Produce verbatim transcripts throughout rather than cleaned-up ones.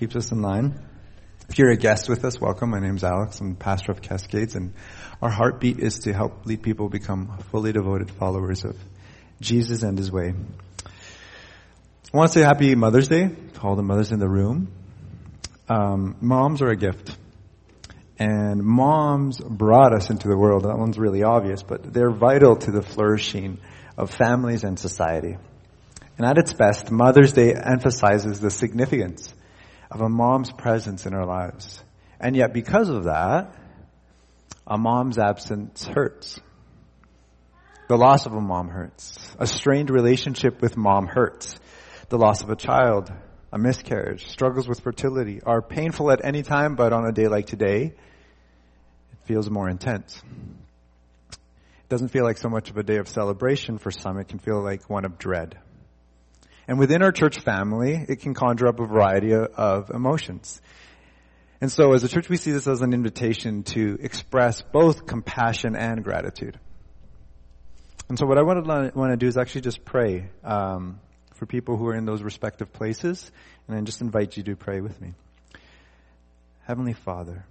keeps us in line. If you're a guest with us, welcome. My name's Alex. I'm pastor of Cascades, and our heartbeat is to help lead people become fully devoted followers of Jesus and His way. I want to say happy Mother's Day to all the mothers in the room. Um, moms are a gift. And moms brought us into the world. That one's really obvious, but they're vital to the flourishing of families and society. And at its best, Mother's Day emphasizes the significance of a mom's presence in our lives. And yet, because of that, a mom's absence hurts. The loss of a mom hurts. A strained relationship with mom hurts. The loss of a child, a miscarriage, struggles with fertility are painful at any time, but on a day like today, it feels more intense. It doesn't feel like so much of a day of celebration for some. It can feel like one of dread. And within our church family, it can conjure up a variety of emotions. And so as a church, we see this as an invitation to express both compassion and gratitude. And so what I want to, want to do is actually just pray um, for people who are in those respective places, and then just invite you to pray with me. Heavenly Father,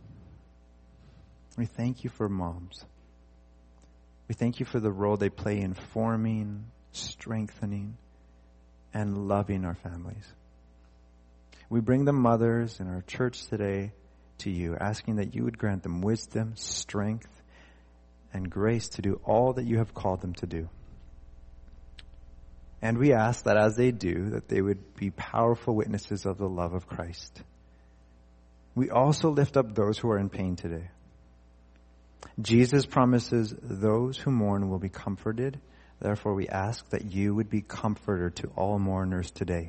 we thank you for moms. We thank you for the role they play in forming, strengthening, and loving our families. We bring the mothers in our church today to you, asking that you would grant them wisdom, strength, and grace to do all that you have called them to do. And we ask that as they do, that they would be powerful witnesses of the love of Christ. We also lift up those who are in pain today. Jesus promises those who mourn will be comforted. Therefore, we ask that you would be comforter to all mourners today.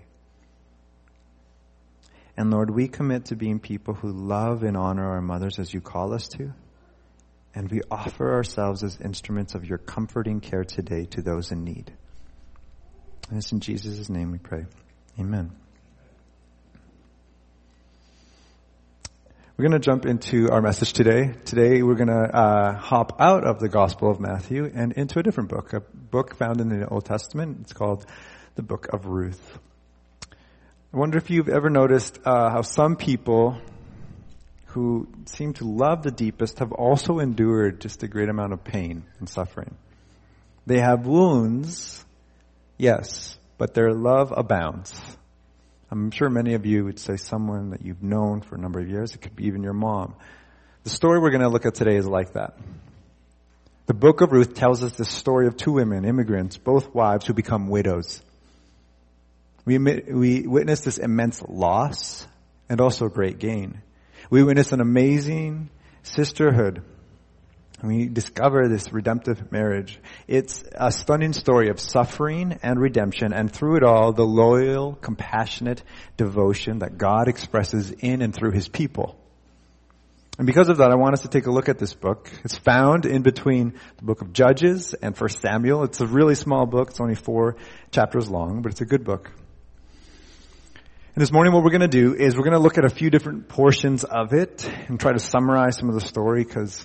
And Lord, we commit to being people who love and honor our mothers as you call us to. And we offer ourselves as instruments of your comforting care today to those in need. And it's in Jesus' name we pray. Amen. We're going to jump into our message today. Today we're going to uh, hop out of the Gospel of Matthew and into a different book, a book found in the Old Testament. It's called the Book of Ruth. I wonder if you've ever noticed uh, how some people who seem to love the deepest have also endured just a great amount of pain and suffering. They have wounds, yes, but their love abounds. I'm sure many of you would say someone that you've known for a number of years. It could be even your mom. The story we're going to look at today is like that. The book of Ruth tells us the story of two women, immigrants, both wives who become widows. We, we witness this immense loss and also great gain. We witness an amazing sisterhood. And we discover this redemptive marriage. It's a stunning story of suffering and redemption, and through it all, the loyal, compassionate devotion that God expresses in and through His people. And because of that, I want us to take a look at this book. It's found in between the book of Judges and First Samuel. It's a really small book. It's only four chapters long, but it's a good book. And this morning what we're going to do is we're going to look at a few different portions of it and try to summarize some of the story, because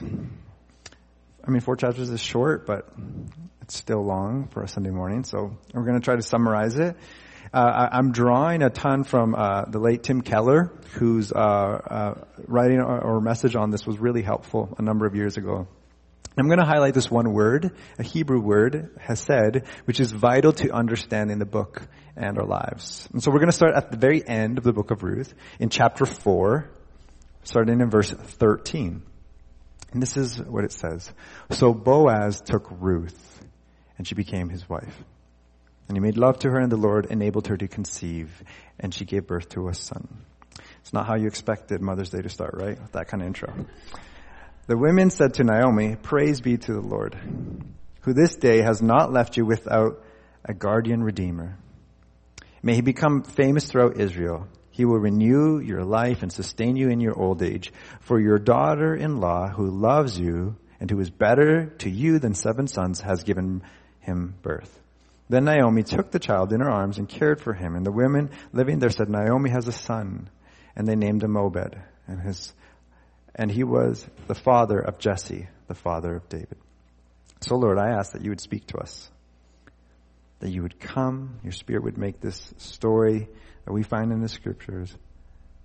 I mean, four chapters is short, but it's still long for a Sunday morning. So we're going to try to summarize it. Uh, I'm drawing a ton from uh, the late Tim Keller, whose uh, uh, writing or, or message on this was really helpful a number of years ago. I'm going to highlight this one word, a Hebrew word, hesed, which is vital to understanding the book and our lives. And so we're going to start at the very end of the book of Ruth, in chapter four, starting in verse thirteen. And this is what it says. So Boaz took Ruth, and she became his wife. And he made love to her, and the Lord enabled her to conceive, and she gave birth to a son. It's not how you expected Mother's Day to start, right? With that kind of intro. The women said to Naomi, "Praise be to the Lord, who this day has not left you without a guardian redeemer. May he become famous throughout Israel. He will renew your life and sustain you in your old age. For your daughter-in-law, who loves you and who is better to you than seven sons, has given him birth." Then Naomi took the child in her arms and cared for him. And the women living there said, "Naomi has a son." And they named him Obed. And his, and he was the father of Jesse, the father of David. So Lord, I ask that you would speak to us, that you would come, your Spirit would make this story that we find in the Scriptures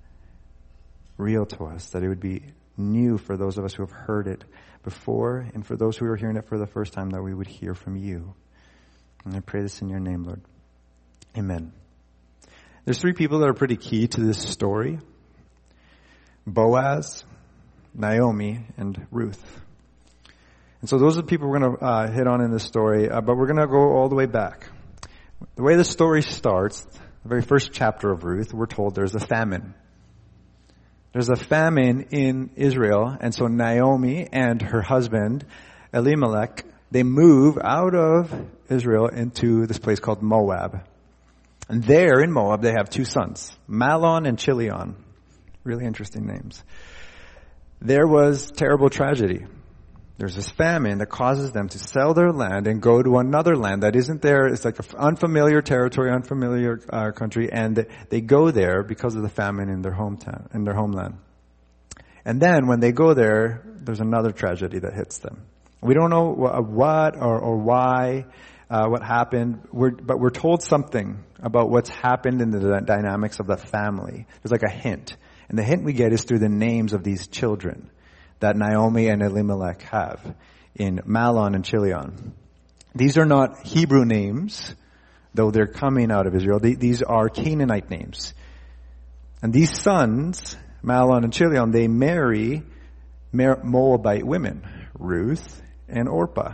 real to us, that it would be new for those of us who have heard it before, and for those who are hearing it for the first time, that we would hear from you. And I pray this in your name, Lord. Amen. There's three people that are pretty key to this story: Boaz, Naomi, and Ruth. And so those are the people we're going to uh, hit on in this story, uh, but we're going to go all the way back. The way the story starts, the very first chapter of Ruth, we're told there's a famine. There's a famine in Israel, and so Naomi and her husband, Elimelech, they move out of Israel into this place called Moab. And there in Moab, they have two sons, Mahlon and Chilion. Really interesting names. There was terrible tragedy. There's this famine that causes them to sell their land and go to another land that isn't there. It's like an unfamiliar territory, unfamiliar uh, country, and they go there because of the famine in their hometown, in their homeland. And then when they go there, there's another tragedy that hits them. We don't know what or, or why, uh, what happened, we're, but we're told something about what's happened in the dynamics of that family. There's like a hint. And the hint we get is through the names of these children that Naomi and Elimelech have in Mahlon and Chilion. These are not Hebrew names, though they're coming out of Israel. These are Canaanite names. And these sons, Mahlon and Chilion, they marry Moabite women, Ruth and Orpah.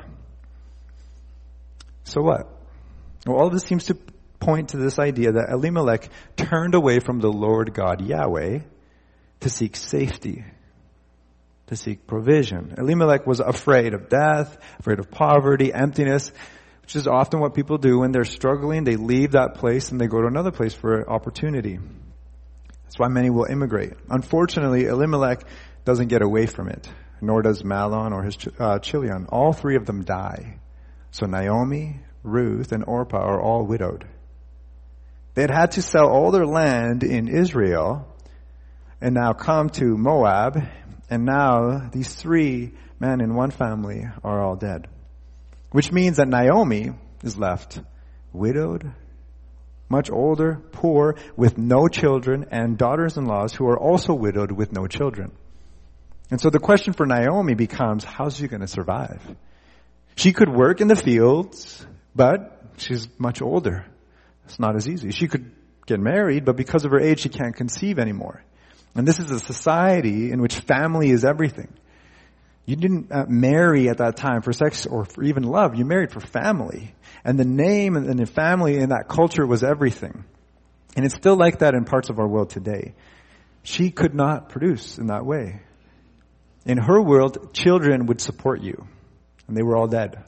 So what? Well, all of this seems to point to this idea that Elimelech turned away from the Lord God Yahweh to seek safety, to seek provision. Elimelech was afraid of death, afraid of poverty, emptiness, which is often what people do when they're struggling. They leave that place and they go to another place for opportunity. That's why many will immigrate. Unfortunately, Elimelech doesn't get away from it, nor does Mahlon or his uh, Chilion. All three of them die. So Naomi, Ruth, and Orpah are all widowed. They had had to sell all their land in Israel and now come to Moab, and now these three men in one family are all dead. Which means that Naomi is left widowed, much older, poor, with no children, and daughters-in-laws who are also widowed with no children. And so the question for Naomi becomes, how's she going to survive? She could work in the fields, but she's much older. It's not as easy. She could get married, but because of her age, she can't conceive anymore. And this is a society in which family is everything. You didn't uh, marry at that time for sex or for even love. You married for family. And the name and the family in that culture was everything. And it's still like that in parts of our world today. She could not produce in that way. In her world, children would support you. And they were all dead.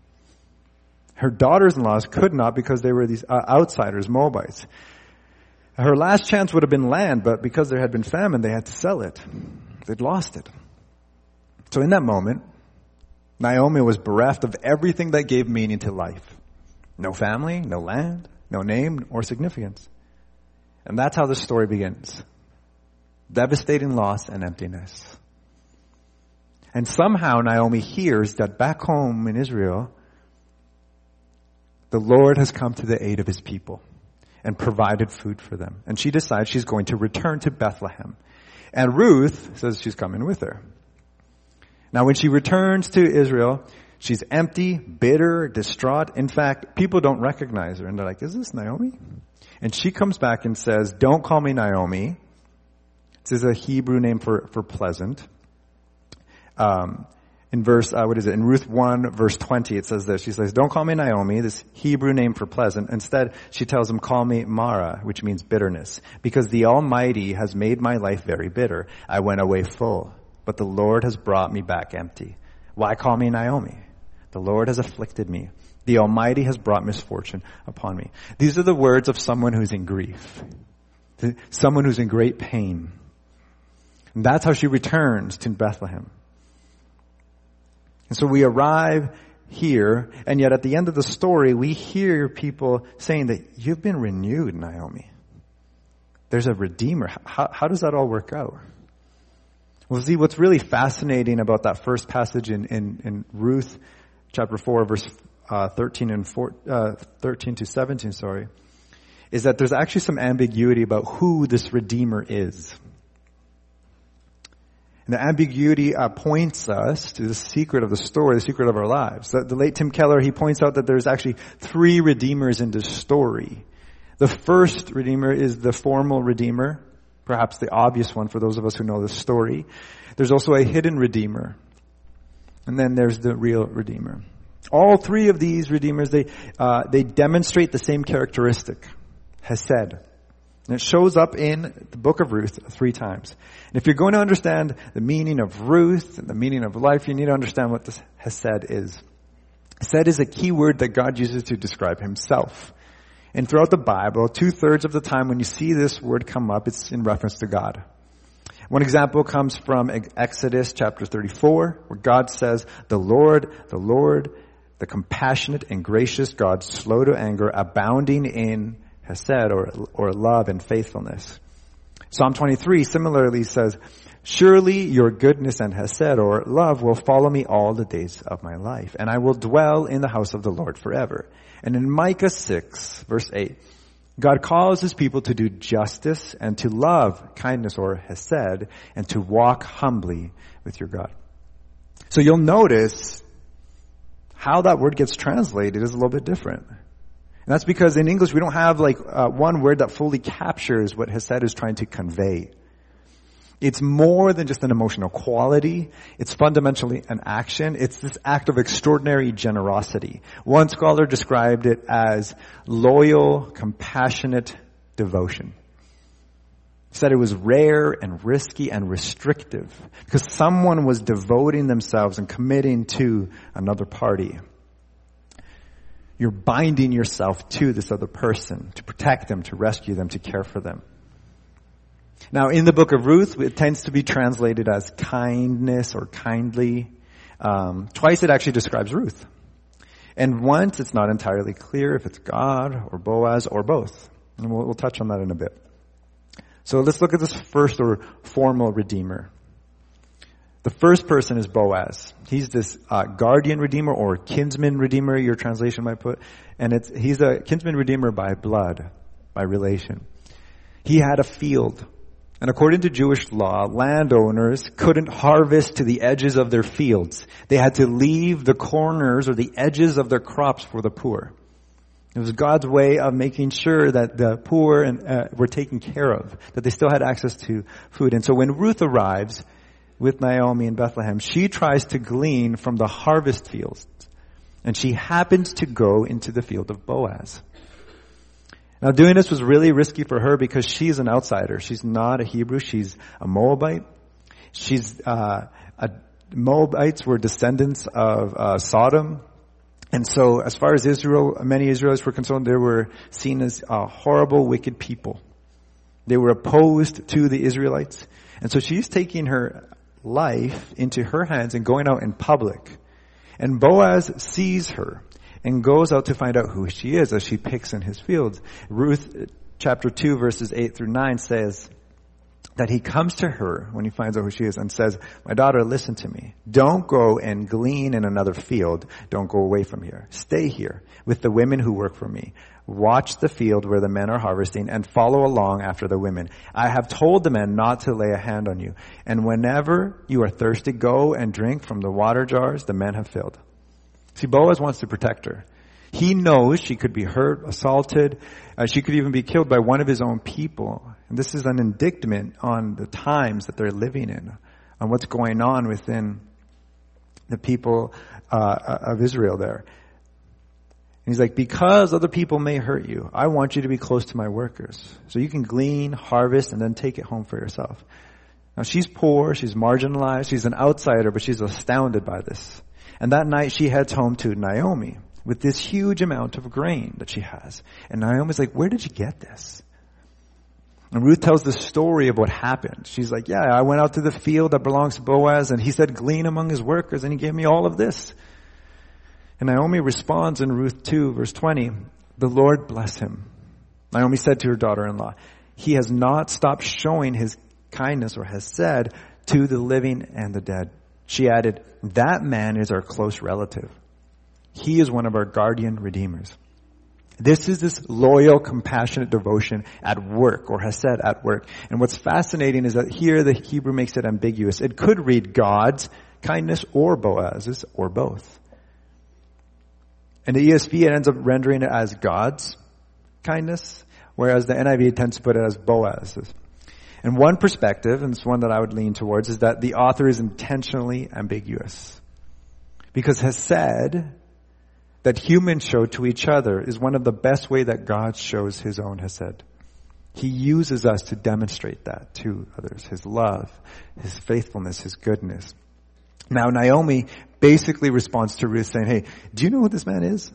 Her daughters-in-laws could not because they were these uh, outsiders, Moabites. Her last chance would have been land, but because there had been famine, they had to sell it. They'd lost it. So in that moment, Naomi was bereft of everything that gave meaning to life. No family, no land, no name or significance. And that's how the story begins. Devastating loss and emptiness. And somehow Naomi hears that back home in Israel, the Lord has come to the aid of his people and provided food for them. And she decides she's going to return to Bethlehem. And Ruth says she's coming with her. Now when she returns to Israel, she's empty, bitter, distraught. In fact, people don't recognize her. And they're like, is this Naomi? And she comes back and says, don't call me Naomi. This is a Hebrew name for, for pleasant. Um, in verse, uh, what is it? In Ruth one, verse twenty, it says this. She says, don't call me Naomi, this Hebrew name for pleasant. Instead, she tells him, call me Mara, which means bitterness. Because the Almighty has made my life very bitter. I went away full, but the Lord has brought me back empty. Why call me Naomi? The Lord has afflicted me. The Almighty has brought misfortune upon me. These are the words of someone who's in grief. Someone who's in great pain. And that's how she returns to Bethlehem. And so we arrive here, and yet at the end of the story, we hear people saying that you've been renewed, Naomi. There's a Redeemer. How, how does that all work out? Well, see, what's really fascinating about that first passage in, in, in Ruth chapter four, verse uh, thirteen and four, uh, thirteen to seventeen, sorry, is that there's actually some ambiguity about who this Redeemer is. And the ambiguity uh, points us to the secret of the story, the secret of our lives. The, the late Tim Keller, he points out that there's actually three redeemers in this story. The first redeemer is the formal redeemer, perhaps the obvious one for those of us who know the story. There's also a hidden redeemer. And then there's the real redeemer. All three of these redeemers, they uh, they demonstrate the same characteristic, hesed. And it shows up in the book of Ruth three times. And if you're going to understand the meaning of Ruth and the meaning of life, you need to understand what this hesed is. Hesed is a key word that God uses to describe himself. And throughout the Bible, two-thirds of the time when you see this word come up, it's in reference to God. One example comes from Exodus chapter thirty-four, where God says, the Lord, the Lord, the compassionate and gracious God, slow to anger, abounding in hesed, or, or love and faithfulness. Psalm twenty-three similarly says, surely your goodness and hesed, or love, will follow me all the days of my life, and I will dwell in the house of the Lord forever. And in Micah six, verse eight, God calls his people to do justice and to love kindness, or hesed, and to walk humbly with your God. So you'll notice how that word gets translated is a little bit different. And that's because in English we don't have like uh, one word that fully captures what hesed is trying to convey. It's more than just an emotional quality. It's fundamentally an action. It's this act of extraordinary generosity. One scholar described it as loyal, compassionate devotion. He said it was rare and risky and restrictive because someone was devoting themselves and committing to another party. You're binding yourself to this other person to protect them, to rescue them, to care for them. Now, in the book of Ruth, it tends to be translated as kindness or kindly. Um, twice it actually describes Ruth. And once it's not entirely clear if it's God or Boaz or both. And we'll, we'll touch on that in a bit. So let's look at this first or formal redeemer. The first person is Boaz. He's this uh, guardian redeemer or kinsman redeemer, your translation might put. And it's he's a kinsman redeemer by blood, by relation. He had a field. And according to Jewish law, landowners couldn't harvest to the edges of their fields. They had to leave the corners or the edges of their crops for the poor. It was God's way of making sure that the poor and, uh, were taken care of, that they still had access to food. And so when Ruth arrives with Naomi in Bethlehem, she tries to glean from the harvest fields. And she happens to go into the field of Boaz. Now doing this was really risky for her because she's an outsider. She's not a Hebrew. She's a Moabite. She's, uh, a, Moabites were descendants of, uh, Sodom. And so as far as Israel, many Israelites were concerned, they were seen as uh, horrible, wicked people. They were opposed to the Israelites. And so she's taking her life into her hands and going out in public. And Boaz sees her and goes out to find out who she is as she picks in his fields. Ruth chapter two verses eight through nine says that he comes to her when he finds out who she is and says, my daughter, listen to me. Don't go and glean in another field. Don't go away from here. Stay here with the women who work for me. Watch the field where the men are harvesting and follow along after the women. I have told the men not to lay a hand on you. And whenever you are thirsty, go and drink from the water jars the men have filled. See, Boaz wants to protect her. He knows she could be hurt, assaulted. Uh, she could even be killed by one of his own people. And this is an indictment on the times that they're living in, on what's going on within the people uh, of Israel there. And he's like, because other people may hurt you, I want you to be close to my workers. So you can glean, harvest, and then take it home for yourself. Now she's poor, she's marginalized, she's an outsider, but she's astounded by this. And that night she heads home to Naomi with this huge amount of grain that she has. And Naomi's like, where did you get this? And Ruth tells the story of what happened. She's like, yeah, I went out to the field that belongs to Boaz, and he said, glean among his workers, and he gave me all of this. And Naomi responds in Ruth two, verse twenty, the Lord bless him. Naomi said to her daughter-in-law, he has not stopped showing his kindness, or has said, to the living and the dead. She added, that man is our close relative. He is one of our guardian redeemers. This is this loyal, compassionate devotion at work, or hesed at work. And what's fascinating is that here the Hebrew makes it ambiguous. It could read God's kindness or Boaz's, or both. And the E S V, it ends up rendering it as God's kindness, whereas the N I V tends to put it as Boaz's. And one perspective, and it's one that I would lean towards, is that the author is intentionally ambiguous. Because hesed that humans show to each other is one of the best way that God shows his own hesed. He uses us to demonstrate that to others, his love, his faithfulness, his goodness. Now Naomi basically responds to Ruth saying, hey, do you know who this man is?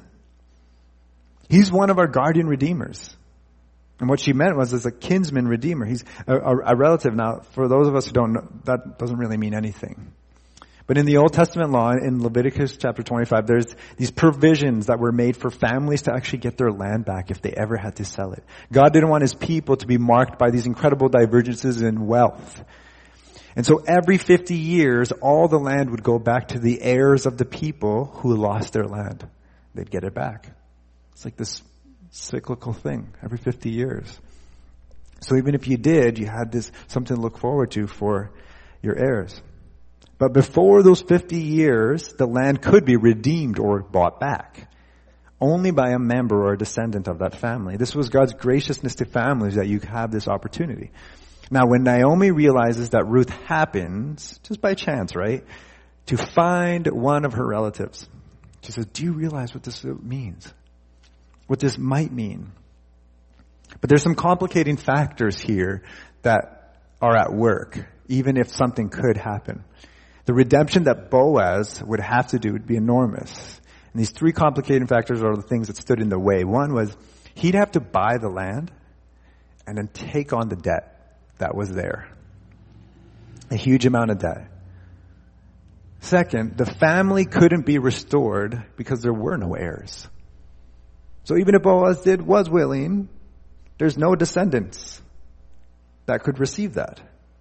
He's one of our guardian redeemers. And what she meant was as a kinsman redeemer. He's a, a, a relative. Now, for those of us who don't know, that doesn't really mean anything. But in the Old Testament law, in Leviticus chapter twenty-five, there's these provisions that were made for families to actually get their land back if they ever had to sell it. God didn't want his people to be marked by these incredible divergences in wealth. And so every fifty years, all the land would go back to the heirs of the people who lost their land. They'd get it back. It's like this cyclical thing every fifty years. So even if you did, you had this something to look forward to for your heirs. But before those fifty years, the land could be redeemed or bought back. Only by a member or a descendant of that family. This was God's graciousness to families that you have this opportunity. Now when Naomi realizes that Ruth happens, just by chance, right, to find one of her relatives, she says, do you realize what this means? What this might mean? But there's some complicating factors here that are at work, even if something could happen. The redemption that Boaz would have to do would be enormous. And these three complicating factors are the things that stood in the way. One was he'd have to buy the land and then take on the debt that was there. A huge amount of debt. Second, the family couldn't be restored because there were no heirs. So even if Boaz did, was willing, there's no descendants that could receive that.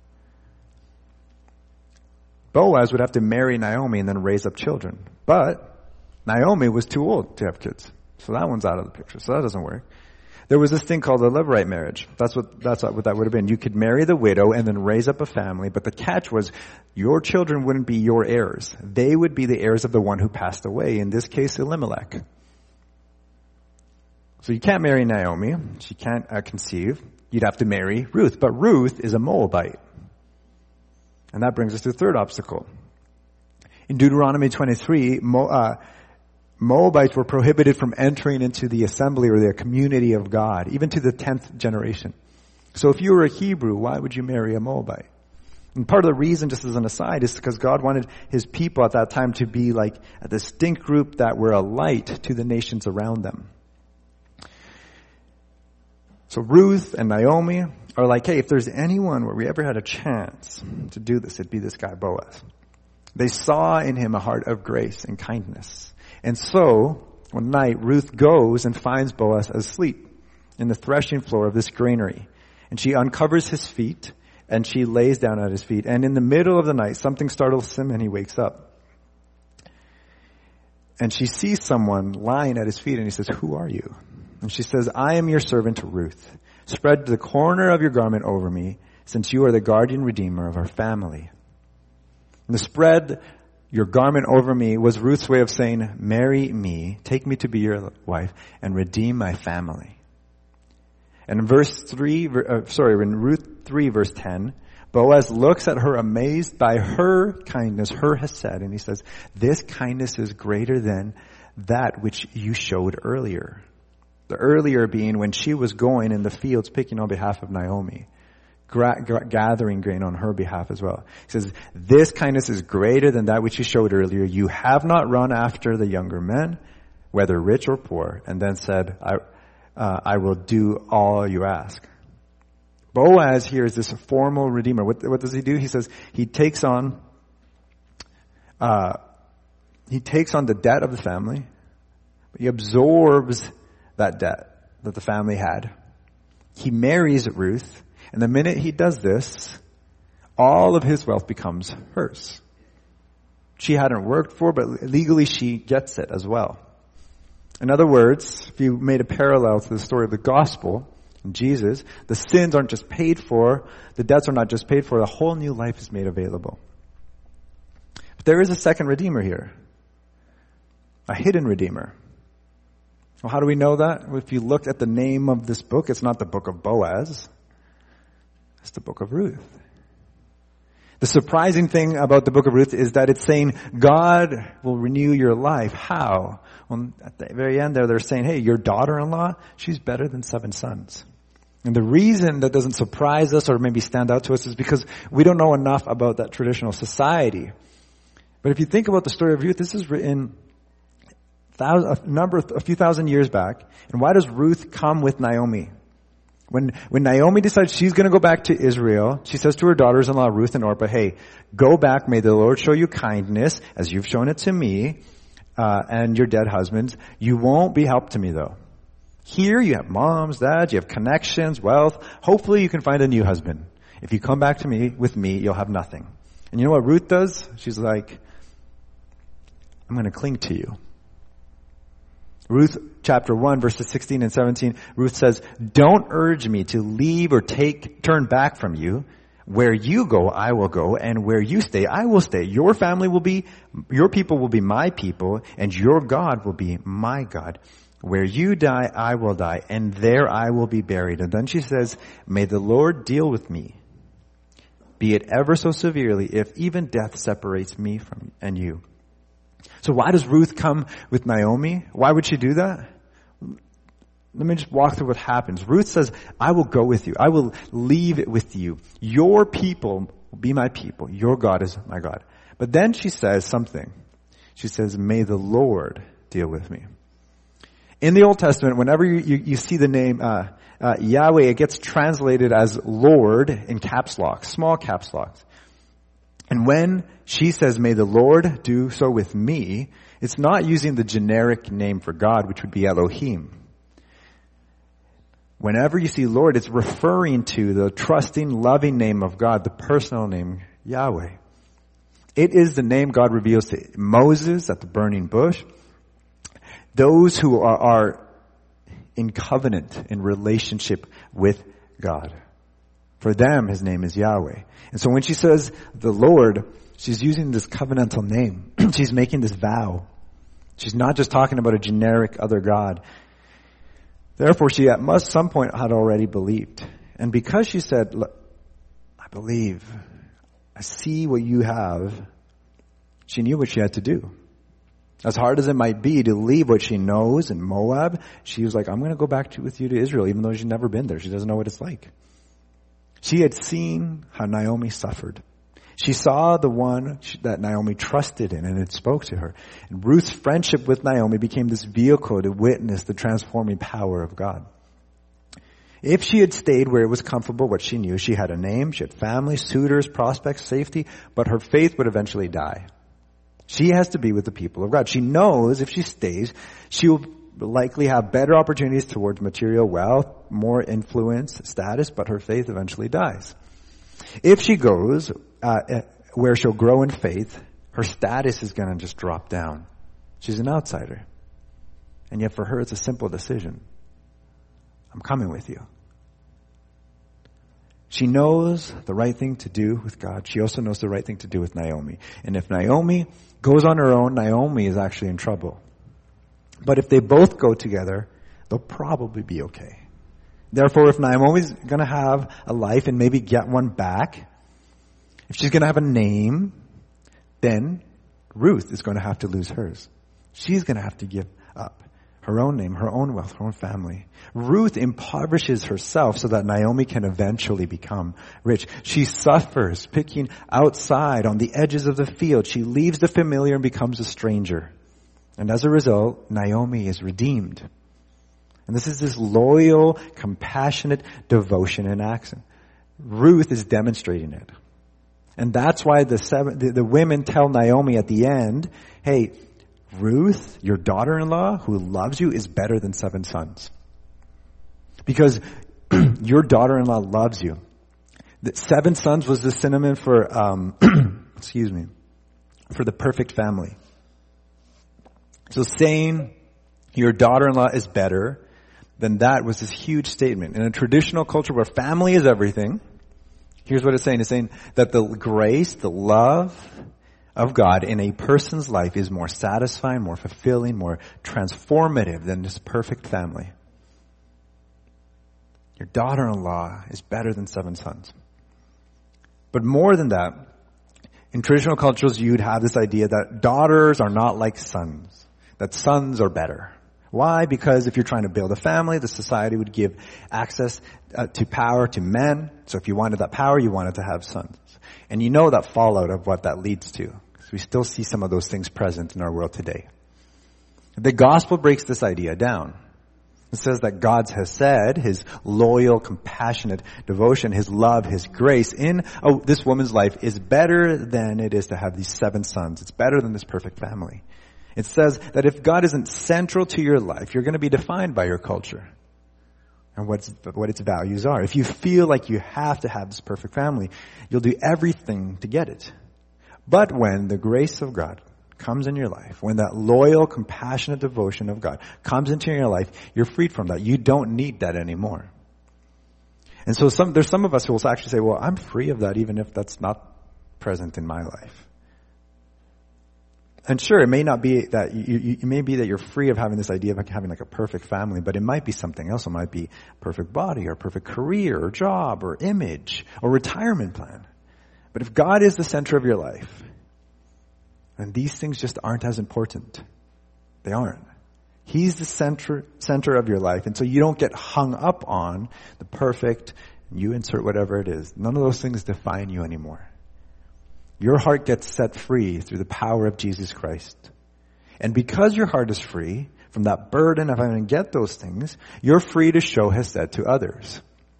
Boaz would have to marry Naomi and then raise up children. But Naomi was too old to have kids. So that one's out of the picture. So that doesn't work. There was this thing called a levirate marriage. That's what, that's what that would have been. You could marry the widow and then raise up a family. But the catch was your children wouldn't be your heirs. They would be the heirs of the one who passed away. In this case, Elimelech. So you can't marry Naomi. She can't uh, conceive. You'd have to marry Ruth. But Ruth is a Moabite. And that brings us to the third obstacle. In Deuteronomy twenty-three, Mo, uh, Moabites were prohibited from entering into the assembly or the community of God, even to the tenth generation. So if you were a Hebrew, why would you marry a Moabite? And part of the reason, just as an aside, is because God wanted his people at that time to be like a distinct group that were a light to the nations around them. So Ruth and Naomi are like, hey, if there's anyone where we ever had a chance to do this, it'd be this guy Boaz. They saw in him a heart of grace and kindness. And so, one night, Ruth goes and finds Boaz asleep in the threshing floor of this granary. And she uncovers his feet, and she lays down at his feet. And in the middle of the night, something startles him, and he wakes up. And she sees someone lying at his feet, and he says, who are you? And she says, I am your servant Ruth. Spread the corner of your garment over me, since you are the guardian redeemer of our family. And the spread your garment over me was Ruth's way of saying, marry me, take me to be your wife, and redeem my family. And in verse three, uh, sorry, in Ruth three, verse ten, Boaz looks at her amazed by her kindness, her hesed, and he says, this kindness is greater than that which you showed earlier. The earlier being when she was going in the fields picking on behalf of Naomi, gra- gra- gathering grain on her behalf as well. He says, this kindness is greater than that which you showed earlier. You have not run after the younger men, whether rich or poor, and then said, I, uh, I will do all you ask. Boaz here is this formal redeemer. What, what does he do? He says he takes on, uh, he takes on the debt of the family. He absorbs that debt that the family had. He marries Ruth, and the minute he does this, all of his wealth becomes hers. She hadn't worked for, but legally she gets it as well. In other words, if you made a parallel to the story of the gospel in Jesus, the sins aren't just paid for, the debts are not just paid for, a whole new life is made available. But there is a second Redeemer here. A hidden Redeemer. Well, how do we know that? Well, if you look at the name of this book, it's not the book of Boaz. It's the book of Ruth. The surprising thing about the book of Ruth is that it's saying God will renew your life. How? Well, at the very end there, they're saying, hey, your daughter-in-law, she's better than seven sons. And the reason that doesn't surprise us or maybe stand out to us is because we don't know enough about that traditional society. But if you think about the story of Ruth, this is written a number, a few thousand years back. And why does Ruth come with Naomi? When, when Naomi decides she's going to go back to Israel, she says to her daughters-in-law, Ruth and Orpah, hey, go back. May the Lord show you kindness as you've shown it to me, uh, and your dead husbands. You won't be help to me though. Here you have moms, dads, you have connections, wealth. Hopefully you can find a new husband. If you come back to me, with me, you'll have nothing. And you know what Ruth does? She's like, I'm going to cling to you. Ruth chapter one verses sixteen and seventeen, Ruth says, don't urge me to leave or take, turn back from you. Where you go, I will go, and where you stay, I will stay. Your family will be, your people will be my people, and your God will be my God. Where you die, I will die, and there I will be buried. And then she says, may the Lord deal with me, be it ever so severely, if even death separates me from and you. So why does Ruth come with Naomi? Why would she do that? Let me just walk through what happens. Ruth says, I will go with you. I will leave it with you. Your people will be my people. Your God is my God. But then she says something. She says, may the Lord deal with me. In the Old Testament, whenever you, you, you see the name uh, uh, Yahweh, it gets translated as Lord in caps lock, small caps locks. And when she says, may the Lord do so with me, it's not using the generic name for God, which would be Elohim. Whenever you see Lord, it's referring to the trusting, loving name of God, the personal name Yahweh. It is the name God reveals to Moses at the burning bush. Those who are, are in covenant, in relationship with God. For them, his name is Yahweh. And so when she says the Lord, she's using this covenantal name. She's making this vow. She's not just talking about a generic other God. Therefore, she at must some point had already believed. And because she said, I believe, I see what you have, she knew what she had to do. As hard as it might be to leave what she knows in Moab, she was like, I'm going to go back to, with you to Israel, even though she's never been there. She doesn't know what it's like. She had seen how Naomi suffered. She saw the one that Naomi trusted in, and it spoke to her. And Ruth's friendship with Naomi became this vehicle to witness the transforming power of God. If she had stayed where it was comfortable, what she knew, she had a name, she had family, suitors, prospects, safety, but her faith would eventually die. She has to be with the people of God. She knows if she stays, she will likely have better opportunities towards material wealth, more influence, status, but her faith eventually dies. If she goes uh, where she'll grow in faith, her status is going to just drop down. She's an outsider. And yet for her, it's a simple decision. I'm coming with you. She knows the right thing to do with God. She also knows the right thing to do with Naomi. And if Naomi goes on her own, Naomi is actually in trouble. But if they both go together, they'll probably be okay. Therefore, if Naomi's going to have a life and maybe get one back, if she's going to have a name, then Ruth is going to have to lose hers. She's going to have to give up her own name, her own wealth, her own family. Ruth impoverishes herself so that Naomi can eventually become rich. She suffers picking outside on the edges of the field. She leaves the familiar and becomes a stranger. And as a result, Naomi is redeemed. And this is this loyal, compassionate devotion in action. Ruth is demonstrating it. And that's why the seven, the, the women tell Naomi at the end, hey, Ruth, your daughter-in-law who loves you is better than seven sons. Because your daughter-in-law loves you. The seven sons was the synonym for, um, excuse me, for the perfect family. So saying your daughter-in-law is better, then that was this huge statement. In a traditional culture where family is everything, here's what it's saying. It's saying that the grace, the love of God in a person's life is more satisfying, more fulfilling, more transformative than this perfect family. Your daughter-in-law is better than seven sons. But more than that, in traditional cultures, you'd have this idea that daughters are not like sons, that sons are better. Why? Because if you're trying to build a family, the society would give access uh, to power to men. So if you wanted that power, you wanted to have sons. And you know that fallout of what that leads to. So we still see some of those things present in our world today. The gospel breaks this idea down. It says that God has said his loyal, compassionate devotion, his love, his grace in oh, this woman's life is better than it is to have these seven sons. It's better than this perfect family. It says that if God isn't central to your life, you're going to be defined by your culture and what's, what its values are. If you feel like you have to have this perfect family, you'll do everything to get it. But when the grace of God comes in your life, when that loyal, compassionate devotion of God comes into your life, you're freed from that. You don't need that anymore. And so some, there's some of us who will actually say, well, I'm free of that even if that's not present in my life. And sure, it may not be that you, you, it may be that you're free of having this idea of having like a perfect family, but it might be something else. It might be a perfect body or a perfect career or job or image or retirement plan. But if God is the center of your life, then these things just aren't as important. They aren't. He's the center, center of your life. And so you don't get hung up on the perfect, you insert whatever it is. None of those things define you anymore. Your heart gets set free through the power of Jesus Christ. And because your heart is free from that burden of having to get those things, you're free to show Hesed to others.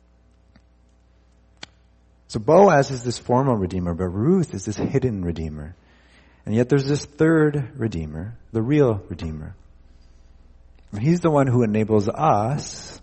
So Boaz is this formal redeemer, but Ruth is this hidden redeemer. And yet there's this third redeemer, the real redeemer. And he's the one who enables us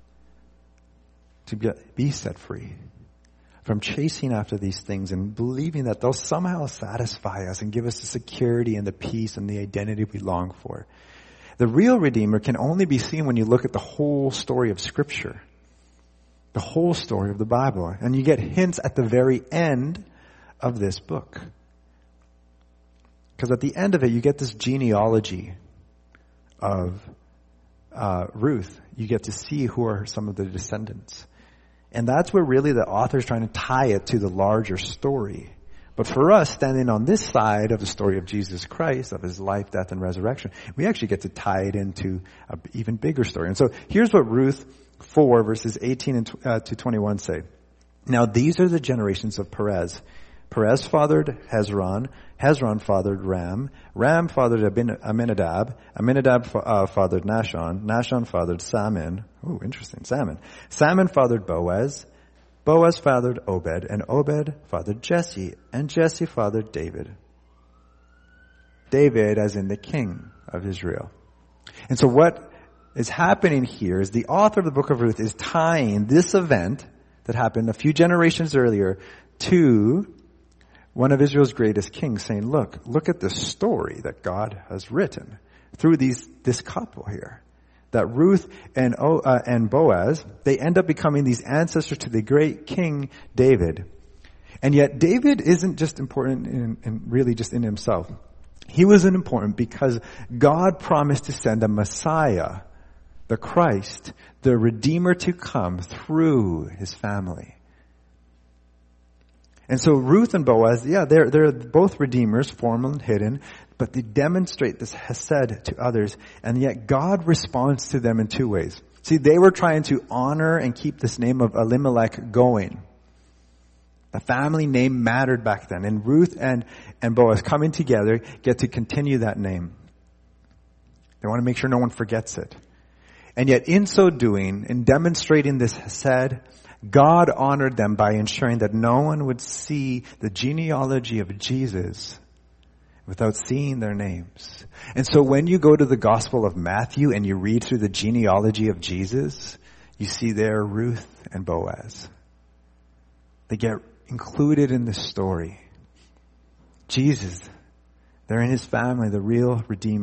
to be set free from chasing after these things and believing that they'll somehow satisfy us and give us the security and the peace and the identity we long for. The real Redeemer can only be seen when you look at the whole story of Scripture, the whole story of the Bible. And you get hints at the very end of this book. Because at the end of it, you get this genealogy of uh, Ruth. You get to see who are some of the descendants. And that's where really the author is trying to tie it to the larger story. But for us, standing on this side of the story of Jesus Christ, of his life, death, and resurrection, we actually get to tie it into an even bigger story. And so here's what Ruth four, verses eighteen to twenty-one say. Now these are the generations of Perez. Perez fathered Hezron. Hezron fathered Ram. Ram fathered Aminadab. Aminadab uh, fathered Nashon. Nashon fathered Salmon. Oh, interesting. Salmon. Salmon fathered Boaz. Boaz fathered Obed. And Obed fathered Jesse. And Jesse fathered David. David as in the king of Israel. And so what is happening here is the author of the book of Ruth is tying this event that happened a few generations earlier to one of Israel's greatest kings, saying, look, look at the story that God has written through these, this couple here. That Ruth and, uh, and Boaz, they end up becoming these ancestors to the great King David. And yet David isn't just important in, in really just in himself. He was important because God promised to send a Messiah, the Christ, the Redeemer to come through his family. And so Ruth and Boaz, yeah, they're, they're both redeemers, formal and hidden, but they demonstrate this hesed to others, and yet God responds to them in two ways. See, they were trying to honor and keep this name of Elimelech going. The family name mattered back then, and Ruth and, and Boaz coming together get to continue that name. They want to make sure no one forgets it. And yet in so doing, in demonstrating this hesed, God honored them by ensuring that no one would see the genealogy of Jesus without seeing their names. And so when you go to the Gospel of Matthew and you read through the genealogy of Jesus, you see there Ruth and Boaz. They get included in the story. Jesus, they're in his family, the real Redeemer.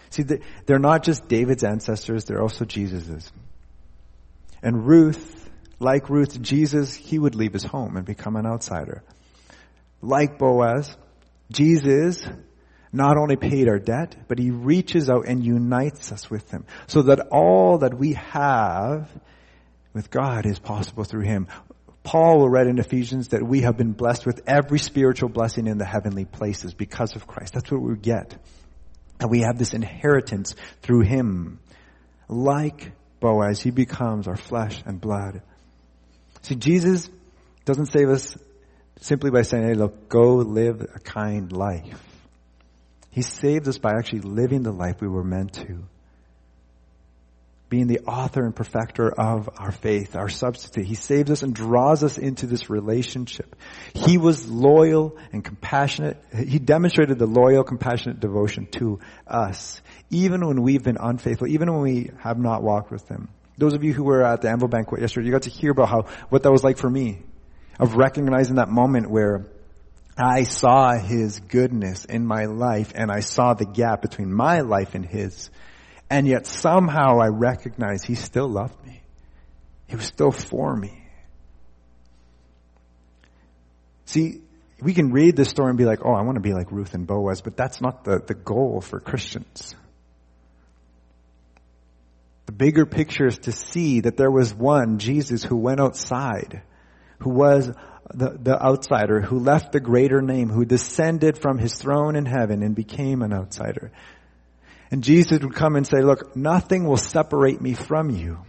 See, they're not just David's ancestors, they're also Jesus's. And Ruth, like Ruth, Jesus, he would leave his home and become an outsider. Like Boaz, Jesus not only paid our debt, but he reaches out and unites us with him so that all that we have with God is possible through him. Paul will write in Ephesians that we have been blessed with every spiritual blessing in the heavenly places because of Christ. That's what we get. And we have this inheritance through him. Like Boaz, he becomes our flesh and blood. See, Jesus doesn't save us simply by saying, hey, look, go live a kind life. He saved us by actually living the life we were meant to. Being the author and perfecter of our faith, our substitute. He saves us and draws us into this relationship. He was loyal and compassionate. He demonstrated the loyal, compassionate devotion to us, even when we've been unfaithful, even when we have not walked with him. Those of you who were at the Anvil banquet yesterday, you got to hear about how what that was like for me, of recognizing that moment where I saw his goodness in my life and I saw the gap between my life and his. And yet somehow I recognized he still loved me. He was still for me. See, we can read this story and be like, oh, I want to be like Ruth and Boaz, but that's not the, the goal for Christians. The bigger picture is to see that there was one, Jesus, who went outside, who was the, the outsider, who left the greater name, who descended from his throne in heaven and became an outsider. And Jesus would come and say, look, nothing will separate me from you.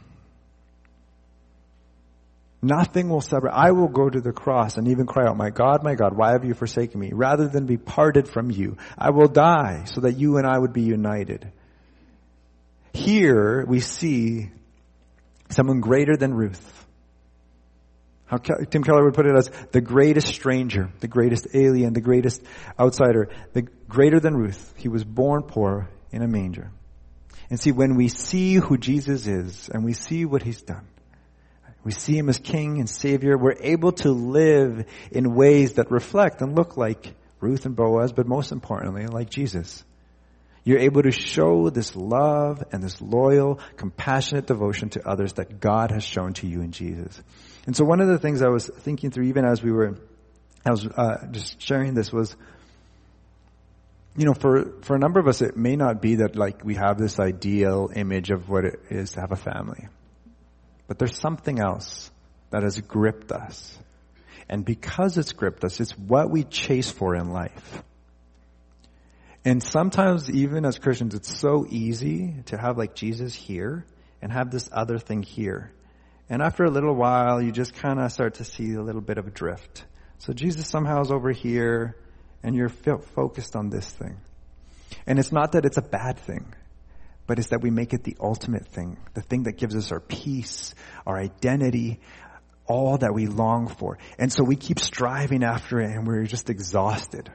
Nothing will separate. I will go to the cross and even cry out, my God, my God, why have you forsaken me? Rather than be parted from you, I will die so that you and I would be united. Here we see someone greater than Ruth. How Tim Keller would put it as the greatest stranger, the greatest alien, the greatest outsider, the greater than Ruth. He was born poor in a manger. And see, when we see who Jesus is and we see what he's done, we see him as King and Savior, we're able to live in ways that reflect and look like Ruth and Boaz, but most importantly, like Jesus. You're able to show this love and this loyal, compassionate devotion to others that God has shown to you in Jesus. And so one of the things I was thinking through, even as we were, I was uh, just sharing this, was, you know, for, for a number of us, it may not be that like we have this ideal image of what it is to have a family. But there's something else that has gripped us. And because it's gripped us, it's what we chase for in life. And sometimes, even as Christians, it's so easy to have like Jesus here and have this other thing here. And after a little while, you just kind of start to see a little bit of a drift. So Jesus somehow is over here, and you're focused on this thing. And it's not that it's a bad thing, but it's that we make it the ultimate thing, the thing that gives us our peace, our identity, all that we long for. And so we keep striving after it, and we're just exhausted.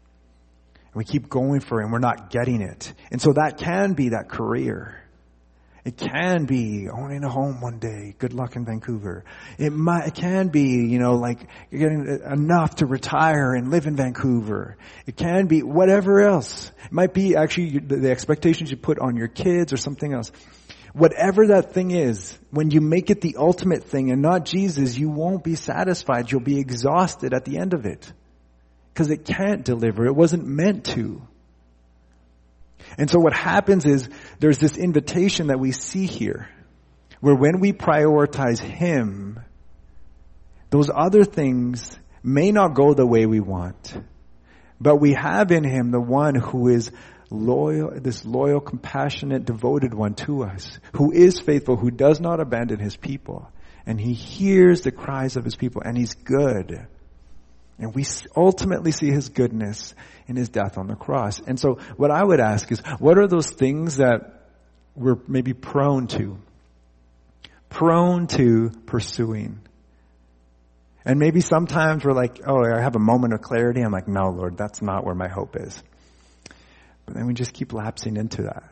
We keep going for it, and we're not getting it. And so that can be that career. It can be owning a home one day. Good luck in Vancouver. It might, it can be, you know, like you're getting enough to retire and live in Vancouver. It can be whatever else. It might be actually the, the expectations you put on your kids or something else. Whatever that thing is, when you make it the ultimate thing and not Jesus, you won't be satisfied. You'll be exhausted at the end of it. Because it can't deliver. It wasn't meant to. And so what happens is there's this invitation that we see here where when we prioritize him, those other things may not go the way we want. But we have in him the one who is loyal, this loyal, compassionate, devoted one to us, who is faithful, who does not abandon his people. And he hears the cries of his people, and he's good. And we ultimately see his goodness in his death on the cross. And so what I would ask is, what are those things that we're maybe prone to? Prone to pursuing. And maybe sometimes we're like, oh, I have a moment of clarity. I'm like, no, Lord, that's not where my hope is. But then we just keep lapsing into that.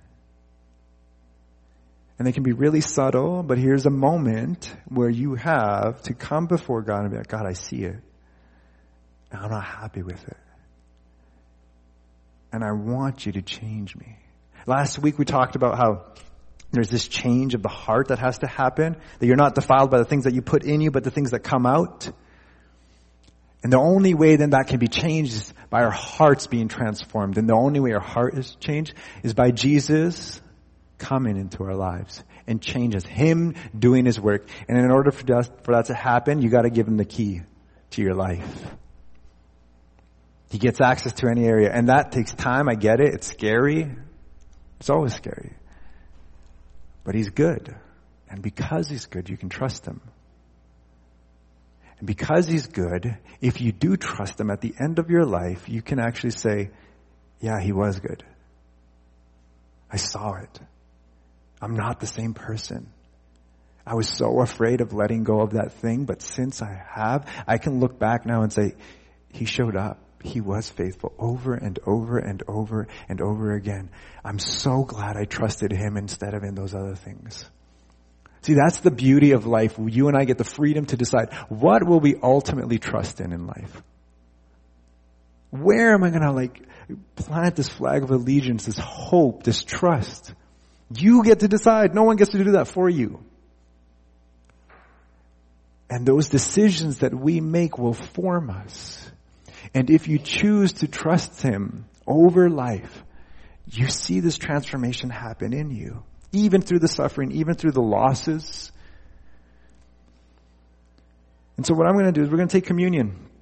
And they can be really subtle, but here's a moment where you have to come before God and be like, God, I see it. And I'm not happy with it. And I want you to change me. Last week we talked about how there's this change of the heart that has to happen, that you're not defiled by the things that you put in you, but the things that come out. And the only way then that can be changed is by our hearts being transformed. And the only way our heart is changed is by Jesus coming into our lives and change us, Him doing His work. And in order for that, for that to happen, you got to give Him the key to your life. He gets access to any area, and that takes time. I get it. It's scary. It's always scary. But He's good. And because He's good, you can trust Him. And because He's good, if you do trust Him at the end of your life, you can actually say, yeah, He was good. I saw it. I'm not the same person. I was so afraid of letting go of that thing, but since I have, I can look back now and say, He showed up. He was faithful over and over and over and over again. I'm so glad I trusted Him instead of in those other things. See, that's the beauty of life. You and I get the freedom to decide, what will we ultimately trust in in life? Where am I going to like plant this flag of allegiance, this hope, this trust? You get to decide. No one gets to do that for you. And those decisions that we make will form us. And if you choose to trust Him over life, you see this transformation happen in you. Even through the suffering, even through the losses. And so what I'm going to do is we're going to take communion.